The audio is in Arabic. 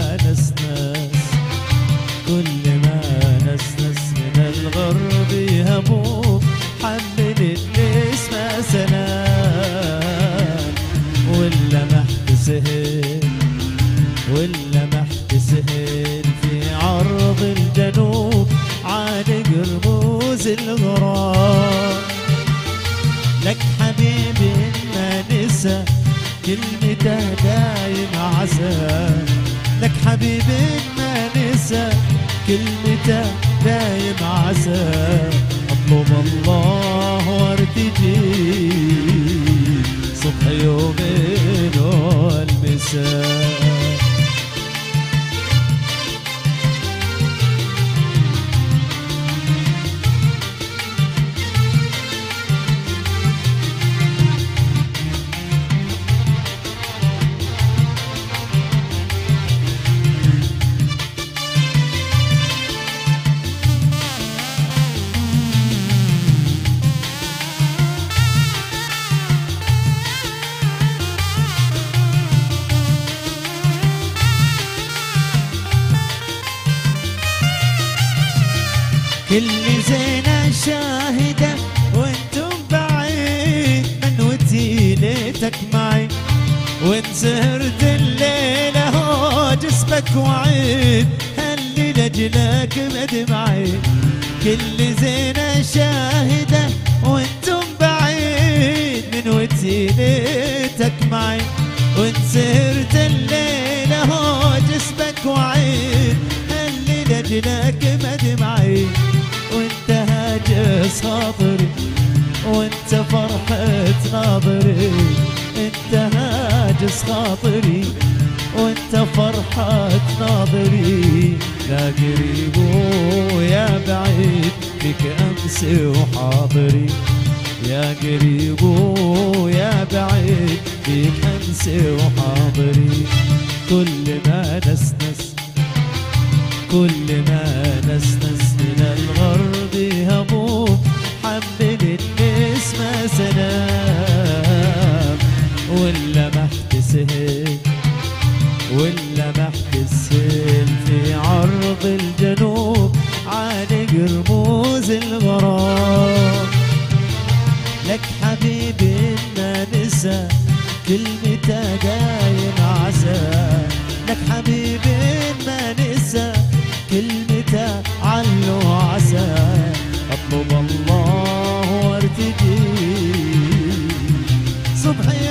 نسنس كل ما نسنس من الغرب هموم حمل الاسم سلام واللمحت سهل واللمحت سهل في عرض الجنوب عالق رموز الغرام لك حبيبي ما نسى كلمته دايم عسى لك حبيبي ما نسى كلمته دايم عسى اطلب الله وارتجي صبح يومين والمساء كل زينة شاهدة وانتم بعيد منوتي ليتك معي وان سهرت الليلة هو جسمك وعيد هاللي لجلك مدمعي كل زينة شاهدة وانتم بعيد منوتي ليتك معي وان سهرت الليلة هو جسمك وعيد هاللي لجلك مدمعي وانت هاجس خاطري وانت فرحة ناظري انت هاجس خاطري وانت فرحة ناظري لا قريب ويا بعيد بك امسي وحاضري يا قريب ويا بعيد بك امسي وحاضري كل ما نسنس كل ما نسنس من الغرب هموم حمل الاسم سلام واللمحت سهل واللمحت السهل في عرض الجنوب عالق رموز الغرام لك حبيبي ما نسى كلمته دايم عسى لك حبيبي ما نسى كلمته علو عسى اطلب الله وارتجي صبح